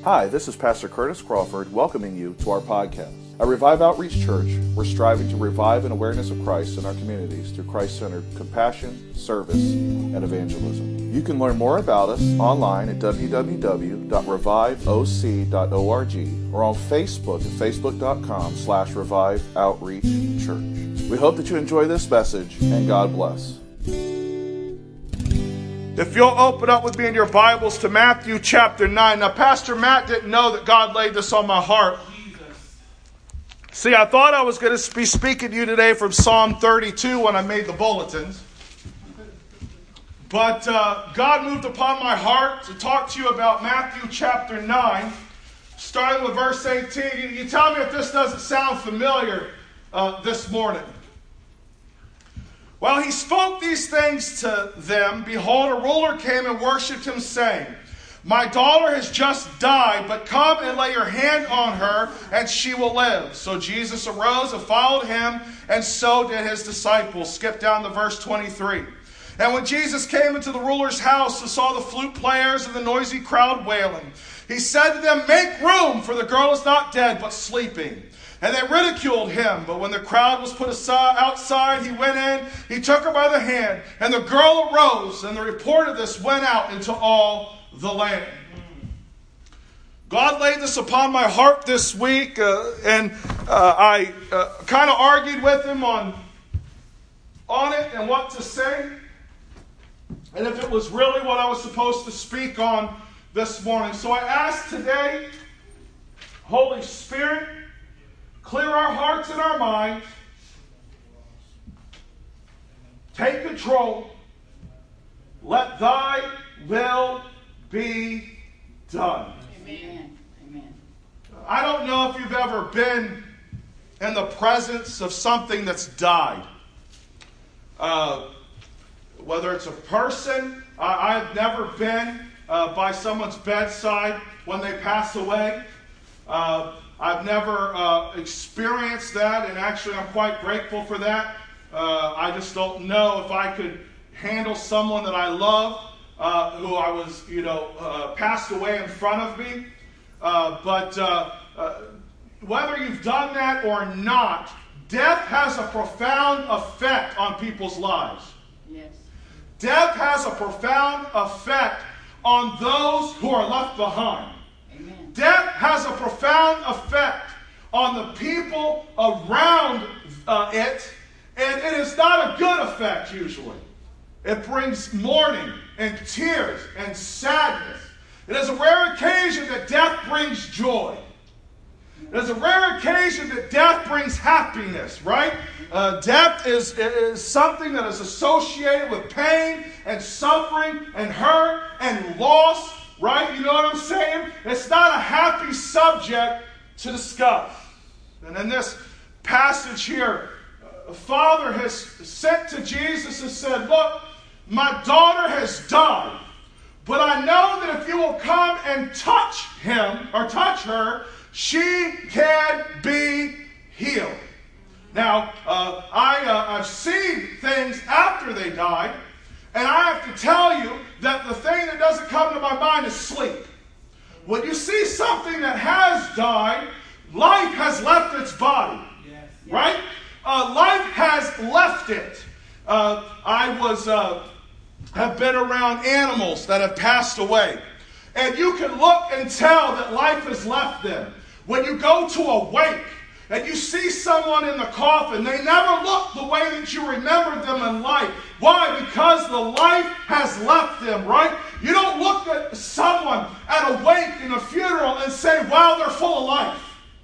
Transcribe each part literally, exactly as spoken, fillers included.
Hi, this is Pastor Curtis Crawford welcoming you to our podcast. At Revive Outreach Church, we're striving to revive an awareness of Christ in our communities through Christ-centered compassion, service, and evangelism. You can learn more about us online at w w w dot revive o c dot org or on Facebook at facebook.com slash Revive Outreach Church. We hope that you enjoy this message, and God bless. If you'll open up with me in your Bibles to Matthew chapter nine. Now, Pastor Matt didn't know that God laid this on my heart. See, I thought I was going to be speaking to you today from Psalm thirty-two when I made the bulletins. But uh, God moved upon my heart to talk to you about Matthew chapter nine, starting with verse eighteen. You, you tell me if this doesn't sound familiar uh, this morning. While he spoke these things to them, behold, a ruler came and worshipped him, saying, My daughter has just died, but come and lay your hand on her, and she will live. So Jesus arose and followed him, and so did his disciples. Skip down to verse twenty-three. And when Jesus came into the ruler's house and saw the flute players and the noisy crowd wailing, he said to them, Make room, for the girl is not dead, but sleeping. And they ridiculed him, but when the crowd was put aside, outside, he went in, he took her by the hand, and the girl arose, and the report of this went out into all the land. God laid this upon my heart this week, uh, and uh, I uh, kind of argued with him on, on it and what to say, and if it was really what I was supposed to speak on this morning. So I asked today, Holy Spirit, clear our hearts and our minds. Take control. Let thy will be done. Amen. Amen. I don't know if you've ever been in the presence of something that's died. Uh, whether it's a person, I, I've never been uh, by someone's bedside when they pass away. Uh, I've never uh, experienced that, and actually I'm quite grateful for that. Uh, I just don't know if I could handle someone that I love, uh, who I was, you know, uh, passed away in front of me. Uh, but uh, uh, whether you've done that or not, death has a profound effect on people's lives. Yes. Death has a profound effect on those who are left behind. Amen. Death has a profound effect on the people around uh, it, and it is not a good effect usually. It brings mourning and tears and sadness. It is a rare occasion that death brings joy. It is a rare occasion that death brings happiness, right? Uh, death is, is something that is associated with pain and suffering and hurt and loss. Right? You know what I'm saying? It's not a happy subject to discuss. And in this passage here, a father has sent to Jesus and said, Look, my daughter has died, but I know that if you will come and touch him or touch her, she can be healed. Now, uh, I, uh, I've seen things after they died, and I have to tell you that the thing that doesn't come to my mind is sleep. When you see something that has died, life has left its body. Yes. Right? Uh, life has left it. Uh, I was uh, have been around animals that have passed away. And you can look and tell that life has left them. When you go to a wake, and you see someone in the coffin, they never look the way that you remember them in life. Why? Because the life has left them, right? You don't look at someone at a wake in a funeral and say, wow, they're full of life.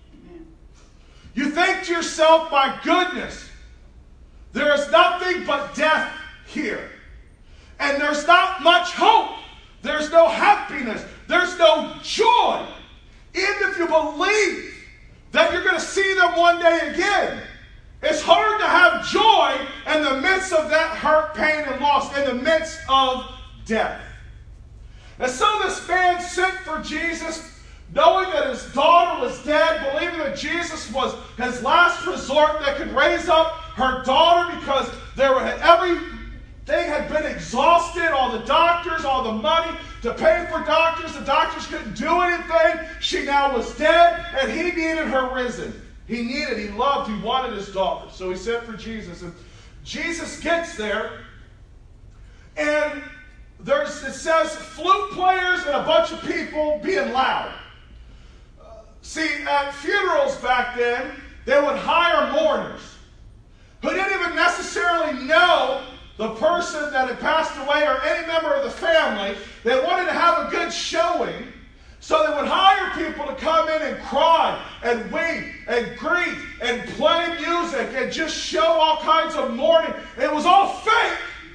You think to yourself, my goodness, there is nothing but death here. And there's not much hope. There's no happiness. There's no joy. Even if you believe that you're going to see them one day again. It's hard to have joy in the midst of that hurt, pain, and loss, in the midst of death. And so this man sent for Jesus, knowing that his daughter was dead, believing that Jesus was his last resort that could raise up her daughter, because there were everything had been exhausted, all the doctors, all the money. to pay for doctors. The doctors couldn't do anything. She now was dead, and he needed her risen. He needed, he loved, he wanted his daughter. So he sent for Jesus. And Jesus gets there, and there's, it says flute players and a bunch of people being loud. Uh, see, at funerals back then, they would hire mourners who didn't even necessarily know the person that had passed away or any member of the family. They wanted to have a good showing, so they would hire people to come in and cry and weep and grieve and play music and just show all kinds of mourning. It was all fake.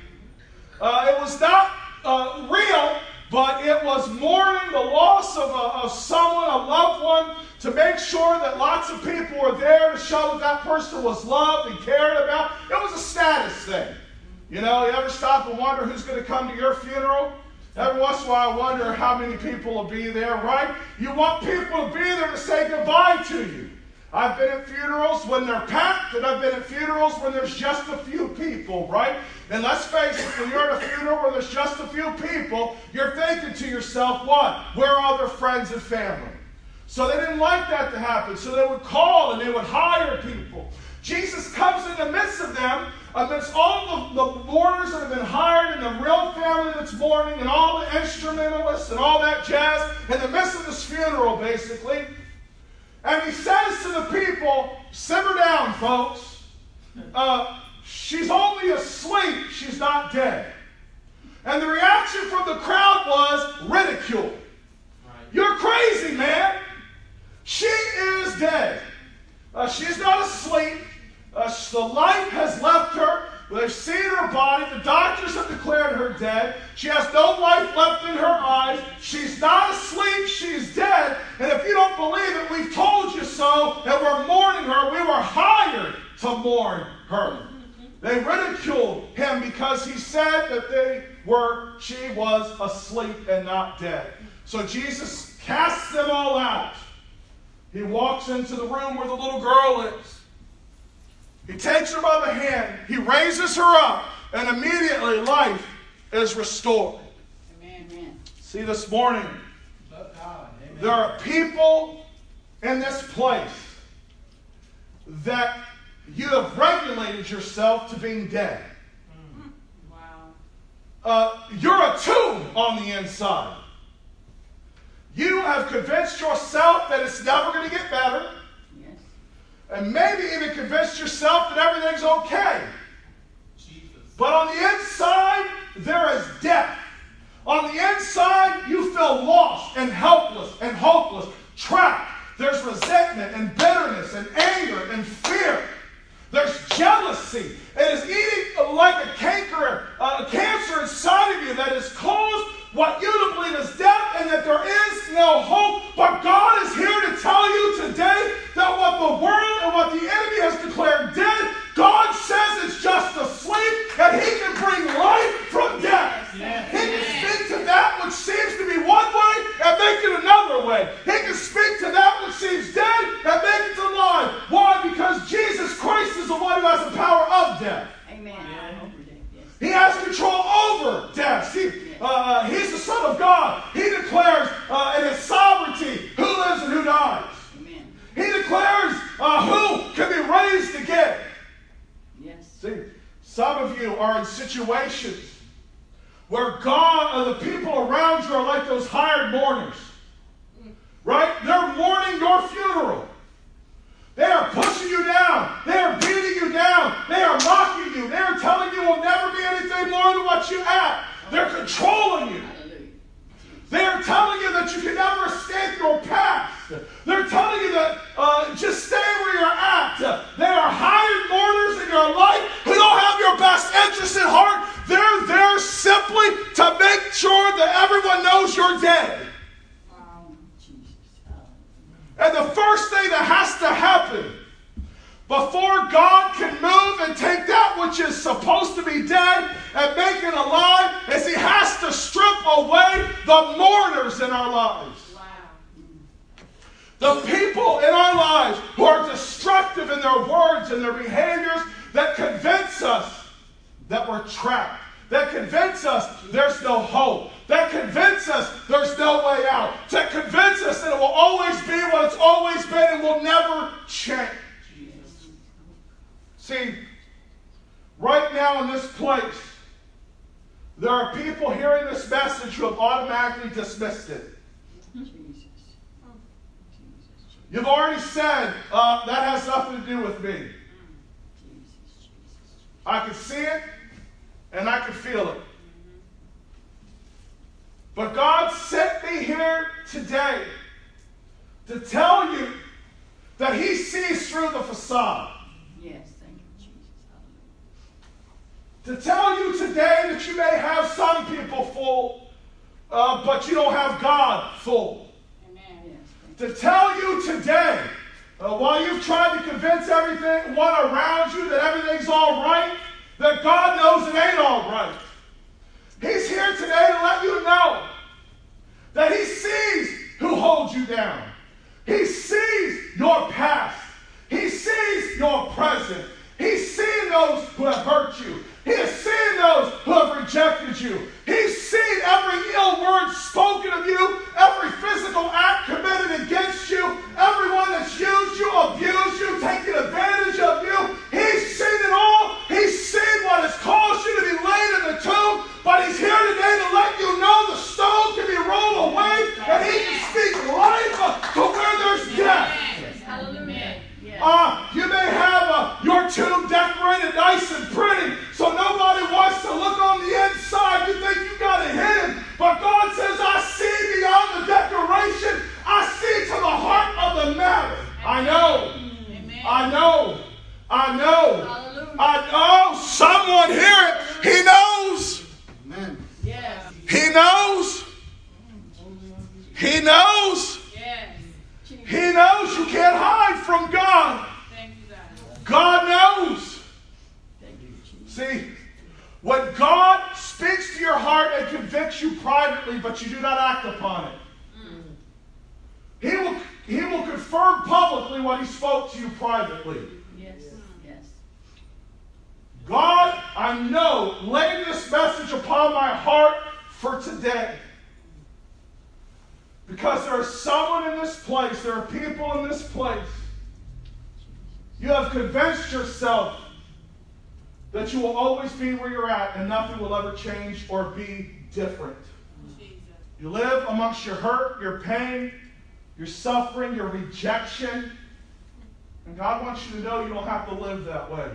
Uh, it was not uh, real, but it was mourning the loss of, a, of someone, a loved one, to make sure that lots of people were there to show that that person was loved and cared about. It was a status thing. You know, you ever stop and wonder who's going to come to your funeral? Every once in a while I wonder how many people will be there, right? You want people to be there to say goodbye to you. I've been at funerals when they're packed, and I've been at funerals when there's just a few people, right? And let's face it, when you're at a funeral where there's just a few people, you're thinking to yourself, what? Where are all their friends and family? So they didn't like that to happen. So they would call and they would hire people. Jesus comes in the midst of them, amidst all the, the mourners that have been hired and the real family that's mourning and all the instrumentalists and all that jazz, in the midst of this funeral, basically. And he says to the people, simmer down, folks. Uh, she's only asleep. She's not dead. And the reaction from the crowd was ridicule. Right. You're crazy, man. She is dead. Uh, she's not asleep. Uh, the life has left her. They've seen her body. The doctors have declared her dead. She has no life left in her eyes. She's not asleep. She's dead. And if you don't believe it, we've told you so, and we're mourning her. We were hired to mourn her. They ridiculed him because he said that they were, she was asleep and not dead. So Jesus casts them all out. He walks into the room where the little girl is. He takes her by the hand. He raises her up. And immediately life is restored. Amen, amen. See, this morning, there are people in this place that you have regulated yourself to being dead. Wow. Uh, you're a tomb on the inside. You have convinced yourself that it's never going to get better. Yes. And maybe even convinced yourself that everything's okay. Jesus. But on the inside, there is death. On the inside, you feel lost and helpless and hopeless, trapped. There's resentment and bitterness and anger and fear. There's jealousy. It is eating like a canker, a cancer inside of you that has caused what you to believe is death and that there is no hope. But God is here to tell you today that what the world and what the enemy has declared dead, God says it's just asleep, and He can bring life from death. Yes. He can speak to that which seems to be one way and make it another way. He can speak to that which seems dead and make it alive. Why? Because Jesus Christ is the one who has the power of death. Amen. He has control over death. See, uh, he's the Son of God. He declares uh, in His sovereignty who lives and who dies. Amen. He declares uh, who can be raised again. Yes. See, some of you are in situations where God or the people around you are like those hired mourners. Right? They're mourning your funeral. They are pushing you down. They are beating you down. They are mocking you. They are telling you will never be anything more than what you have. They're controlling you. They are telling you that you can never escape your past. They're telling you that uh, just stay where you're at. They are hired mourners in your life who don't have your best interest at heart. They're there simply to make sure that everyone knows you're dead. And the first thing that has to happen before God can move and take that which is supposed to be dead and make it alive is He has to strip away the mourners in our lives. Wow. The people in our lives who are destructive in their words and their behaviors that convince us that we're trapped, that convince us there's no hope, that convince us there's no way out, that convince us that it will always be what it's always been and will never change. See, right now in this place, there are people hearing this message who have automatically dismissed it. You've already said, uh, that has nothing to do with me. I can see it, and I can feel it. But God sent me here today to tell you that He sees through the facade. Yes, thank you, Jesus. To tell you today that you may have some people full, uh, but you don't have God full. Amen. Yes, To tell you today, uh, while you've tried to convince everything, one around you that everything's all right, that God knows it ain't all right. He's here today to let you know that He sees who holds you down. He sees your past. He sees your present. He's seen those who have hurt you. He has seen those who have rejected you. He's seen every ill word spoken of you, every physical act committed against you, everyone that's used you, abused you, taken advantage of you. He's seen it all. He's seen what has caused you to be laid in the tomb, but He's here today to let you know the stone can be rolled away and He can speak life to where there's death. Hallelujah. Uh, you may have uh, your tomb decorated nice and pretty, so nobody wants to look on the inside. You think you got it hidden, but God says, I see beyond the decoration. I see to the heart of the matter. I know. Amen. I know. I know. Hallelujah. I know. Someone hear it. He knows. Amen. Yes. He knows. He knows. Yes. He knows. You can't hide from God. Thank you, God. God knows. See, when God speaks to your heart and convicts you privately, but you do not act upon it, mm. He will He will confirm publicly what He spoke to you privately. Yes. Yes. God, I know, lay this message upon my heart for today. Because there is someone in this place, there are people in this place. You have convinced yourself that you will always be where you're at and nothing will ever change or be different. Jesus. You live amongst your hurt, your pain, your suffering, your rejection. And God wants you to know you don't have to live that way.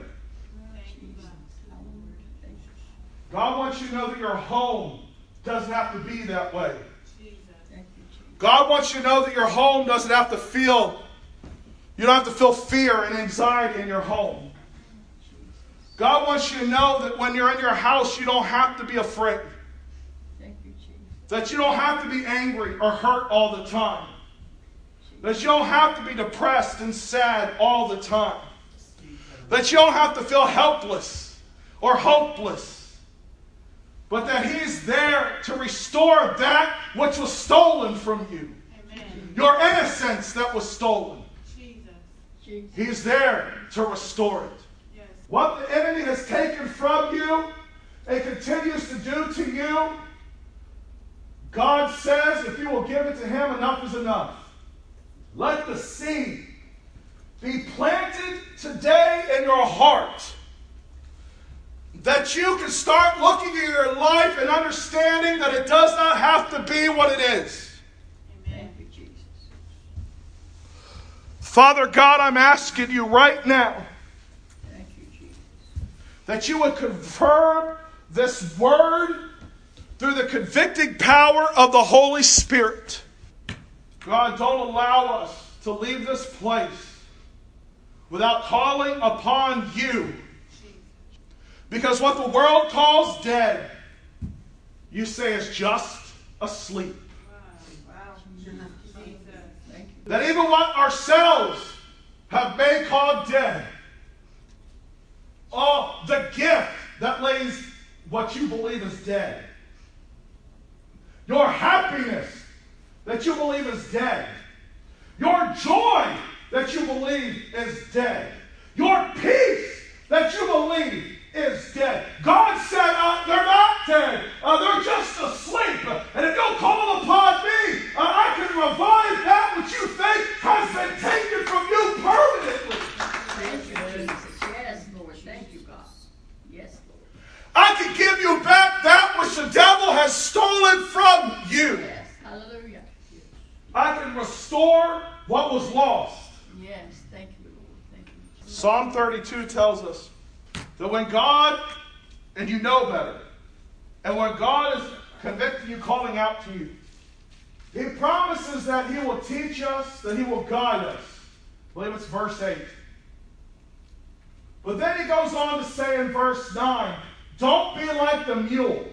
God wants you to know that your home doesn't have to be that way. God wants you to know that your home doesn't have to feel, you don't have to feel fear and anxiety in your home. God wants you to know that when you're in your house, you don't have to be afraid. That you don't have to be angry or hurt all the time. That you don't have to be depressed and sad all the time. That you don't have to feel helpless or hopeless. But that He's there to restore that which was stolen from you. Amen. Your innocence that was stolen. Jesus. He's there to restore it. Yes. What the enemy has taken from you and continues to do to you, God says if you will give it to Him, enough is enough. Let the seed be planted today in your heart, that you can start looking at your life and understanding that it does not have to be what it is. Amen. Thank you, Jesus. Father God, I'm asking you right now, Thank you, Jesus, that you would confirm this word through the convicting power of the Holy Spirit. God, don't allow us to leave this place without calling upon you. Because what the world calls dead, you say is just asleep. Wow. Wow. Thank you. That even what ourselves have made called dead, oh, the gift that lays what you believe is dead, your happiness that you believe is dead, your joy that you believe is dead, your peace that you believe is dead. God said, uh, they're not dead. Uh, they're just asleep. And if you'll call upon me, uh, I can revive that which you think has been taken from you permanently. Thank you, Jesus. Yes, Lord. Thank you, God. Yes, Lord. I can give you back that which the devil has stolen from you. Yes. Hallelujah. I can restore what was lost. Yes. Thank you, Lord. Thank you, Jesus. Psalm thirty-two tells us that when God, and you know better, and when God is convicting you, calling out to you, He promises that He will teach us, that He will guide us. I believe it's verse eight. But then He goes on to say in verse nine, don't be like the mule.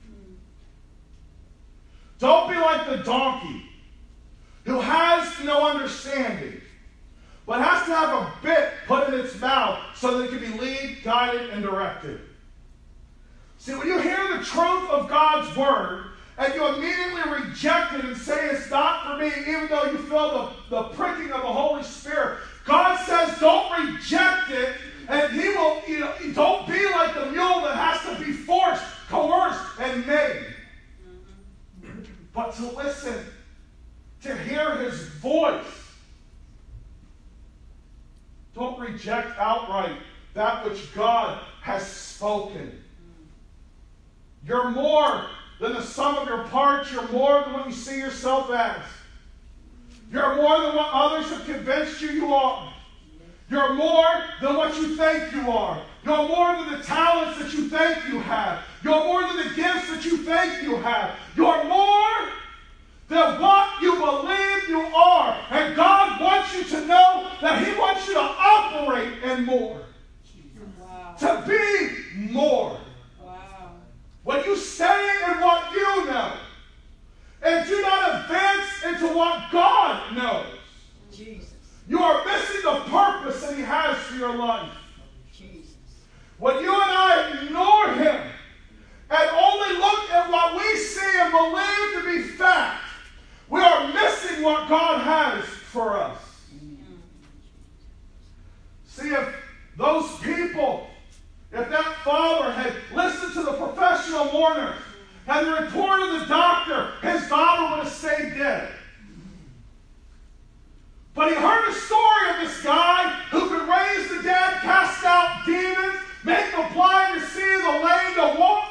Don't be like the donkey who has no understanding, but has to have a bit put in its mouth so that it can be lead, guided, and directed. See, when you hear the truth of God's word, and you immediately reject it and say it's not for me, even though you feel the, the pricking of the Holy Spirit, God says don't reject it, and He will, you know, don't be like the mule that has to be forced, coerced, and made. Mm-hmm. But to listen, to hear His voice. Don't reject outright that which God has spoken. You're more than the sum of your parts. You're more than what you see yourself as. You're more than what others have convinced you you are. You're more than what you think you are. You're more than the talents that you think you have. You're more than the gifts that you think you have. You're more than what you believe you are. And God wants you to know that He wants you to operate in more. Wow. To be more. Wow. When you stay in what you know and do not advance into what God knows, Jesus. you are missing the purpose that He has for your life. Jesus. When you and I ignore Him and only look at what we see and believe to be fact, we are missing what God has for us. Amen. See, if those people, if that father had listened to the professional mourners and the report of the doctor, his daughter would have stayed dead. But he heard a story of this guy who could raise the dead, cast out demons, make the blind to see, the lame to walk.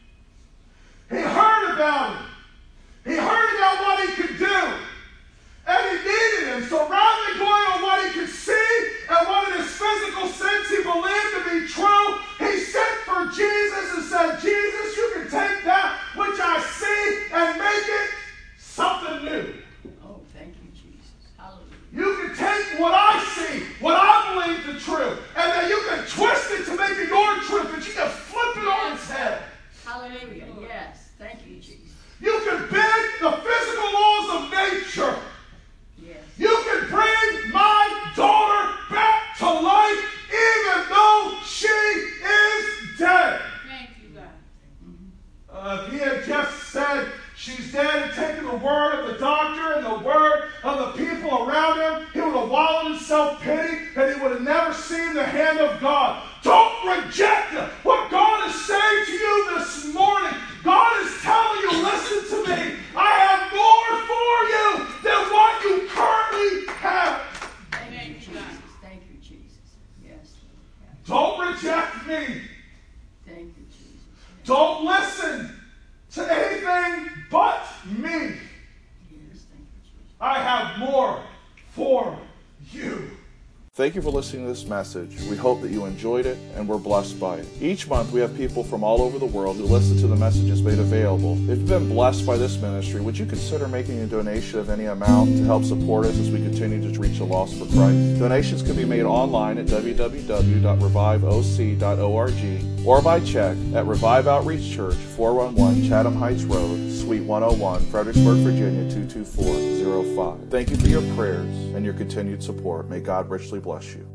He heard about him. He heard about what he could do. And he needed him. So rather than going on what he could see and what in his physical sense he believed to be true, he sent for Jesus and said, Jesus, you can take that which I see and make it something new. Oh, thank you, Jesus. Hallelujah. You can take what I see, what I believe to true, and then you can twist it to make it your truth, but you can flip it on its head. Hallelujah. Yes. Thank you, Jesus. You can bend the physical laws of nature. Yes. You can bring my daughter back to life even though she is dead. Thank you, God. Uh, if he had just said she's dead and taken the word of the doctor and the word of the people around him, he would have wallowed in self-pity and he would have never seen the hand of God. Don't reject what God is saying to you this morning. God is telling you, listen to me. I have more for you than what you currently have. Thank you, Jesus. Thank you, Jesus. Yes. Don't reject me. Thank you, Jesus. Yes. Don't listen to anything but me. Yes, thank you, Jesus. I have more for you. Thank you for listening to this message. We hope that you enjoyed it and were blessed by it. Each month we have people from all over the world who listen to the messages made available. If you've been blessed by this ministry, would you consider making a donation of any amount to help support us as we continue to reach the lost for Christ? Donations can be made online at w w w dot revive o c dot org or by check at Revive Outreach Church, four one one Chatham Heights Road, Suite one oh one, Fredericksburg, Virginia two two four zero five. Thank you for your prayers and your continued support. May God richly bless you.